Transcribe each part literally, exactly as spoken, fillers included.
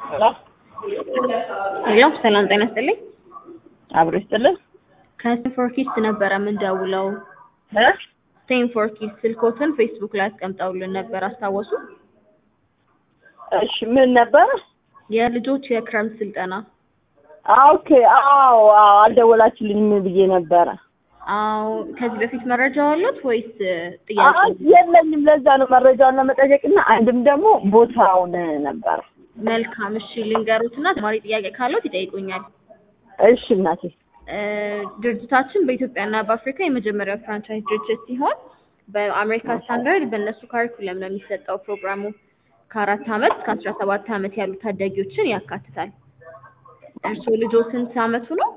ሄሎ ሄሎ ሰላም ጤና ይስጥልኝ። አብሮ ይስጥልኝ። ከስቴንፎርድ ኪድስ ነበረ የምንደውለው። እ ስቴንፎርድ ኪድስ ስልኮትን ፌስቡክ ላይ አስቀምጠውልን ነበር አስታወሱ? እሺ ምን ነበር? የልጆች የክረምት ስልጠና። ኦኬ አዎ አዎ አልደወላችሁልኝም ብዬ ነበረ። አዎ ከዚህ በፊት መረጃው አሉት ወይስ ጥያቄ? አይ የለኝም። ለዛ ነው መረጃውን ለመጠየቅና አንድም ደግሞ ቦታውን ነበር። መልካም እሺ ልንገሩትና ተማሪ ጥያቄ ካለው ይጠይቁኛል። እሺ እናቴ። ድርጅታችን በኢትዮጵያና በአፍሪካ የመጀመሪያው ፍራንቻይዝ ድርጅት ሲሆን በአሜሪካ ስታንዳርድ በእነሱ ካሪኩለም ነው የሚሰጠው። ፕሮግራሙ ከአራት ዓመት እስከ አስራ ሰባት ዓመት ያሉ ታዳጊዎችን ያካትታል። እርስዎ ልጆ ስንት ዓመቱ ነው?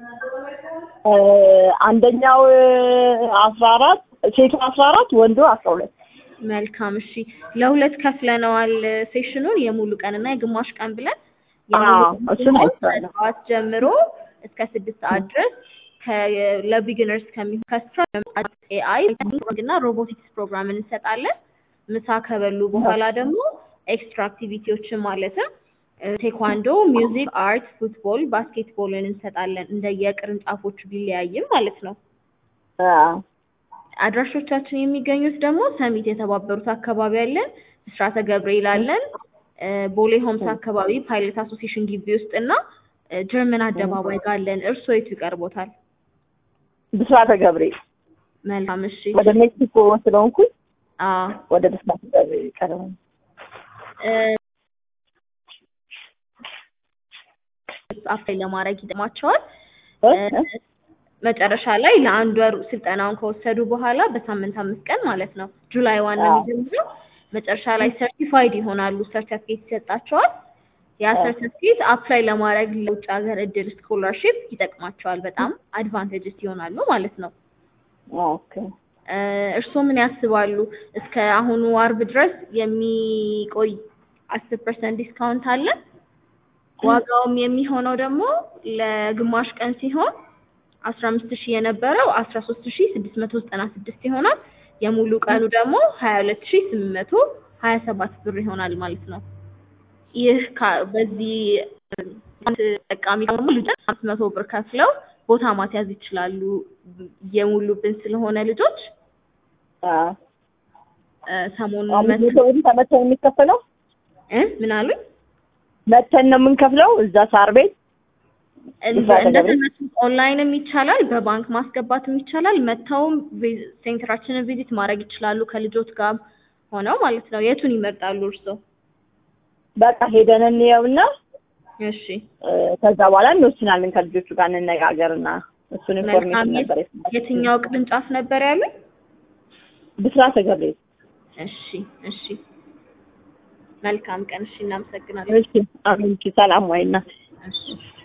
አንደኛው አስራ አራት ሴቱ አስራ አራት ወንዱ አስራ ሁለት። መልካም እሺ ለሁለት ከፍለነዋል ሴሽኑን የሙሉ ቀንና የግማሽ ቀን ብለን። አዎ እሱን አይቻለሁ። ከሰዓት ጀምሮ እስከ ስድስት ሰዓት ድረስ ለቢጊነርስ ከሚሆን ከስትራ ኤአይ እና ሮቦቲክስ ፕሮግራም እንሰጣለን። ምሳ ከበሉ በኋላ ደግሞ ኤክስትራ አክቲቪቲዎችን ማለትም ቴኳንዶ፣ ሚውዚክ፣ አርት፣ ፉትቦል፣ ባስኬትቦልን እንሰጣለን። እንደየቅርንጫፎቹ ቢለያይም ማለት ነው። አዎ አድራሾቻችን የሚገኙት ደግሞ ሰሚት የተባበሩት አካባቢ አለን፣ ብስራተ ገብርኤል አለን፣ ቦሌ ሆምስ አካባቢ ፓይለት አሶሲዬሽን ግቢ ውስጥ እና ጀርመን አደባባይ ጋር አለን። እርስዎ የቱ ይቀርቦታል? ብስራተ ገብርኤል። መልካም እሺ። ወደ ሜክሲኮ ስለሆንኩኝ አዎ ወደ ብስራተ ገብርኤል ይቀርባል። አፕላይ ለማድረግ ይጠቅማቸዋል። መጨረሻ ላይ ለአንድ ወር ስልጠናውን ከወሰዱ በኋላ በሳምንት አምስት ቀን ማለት ነው ጁላይ ዋን ነው የሚጀምረው። መጨረሻ ላይ ሰርቲፋይድ ይሆናሉ፣ ሰርቲፊኬት ይሰጣቸዋል። ያ ሰርቲፊኬት አፕላይ ለማድረግ ለውጭ ሀገር እድል ስኮላርሺፕ ይጠቅማቸዋል። በጣም አድቫንቴጅስ ይሆናሉ ማለት ነው። ኦኬ እርስዎ ምን ያስባሉ? እስከ አሁኑ አርብ ድረስ የሚቆይ አስር ፐርሰንት ዲስካውንት አለ። ዋጋውም የሚሆነው ደግሞ ለግማሽ ቀን ሲሆን አስራ አምስት ሺህ የነበረው አስራ ሶስት ሺህ ስድስት መቶ ዘጠና ስድስት ይሆናል። የሙሉ ቀኑ ደግሞ ሀያ ሁለት ሺህ ስምንት መቶ ሀያ ሰባት ብር ይሆናል ማለት ነው። ይህ በዚህ ተጠቃሚ ደግሞ ልጆች አምስት መቶ ብር ከፍለው ቦታ ማስያዝ ይችላሉ። የሙሉብን ስለሆነ ልጆች አዎ ሰሞኑን መተን የሚከፈለው እ ምን አሉኝ? መተን ነው የምንከፍለው እዛ ሳር ቤት እንደተመቱ ኦንላይንም ይቻላል፣ በባንክ ማስገባትም ይቻላል። መተውም ሴንተራችንን ቪዚት ማድረግ ይችላሉ ከልጆች ጋር ሆነው ማለት ነው። የቱን ይመርጣሉ እርስዎ? በቃ ሄደን እንየውና እሺ ከዛ በኋላ እንወስናለን። ከልጆቹ ጋር እንነጋገርና እሱን ኢንፎርሜሽን ነበር። የትኛው ቅርንጫፍ ነበር ያሉኝ? ብስራተ ገብርኤል። እሺ እሺ መልካም ቀን። እሺ እናመሰግናለን። እሺ አሜን። ሰላም ዋይና። እሺ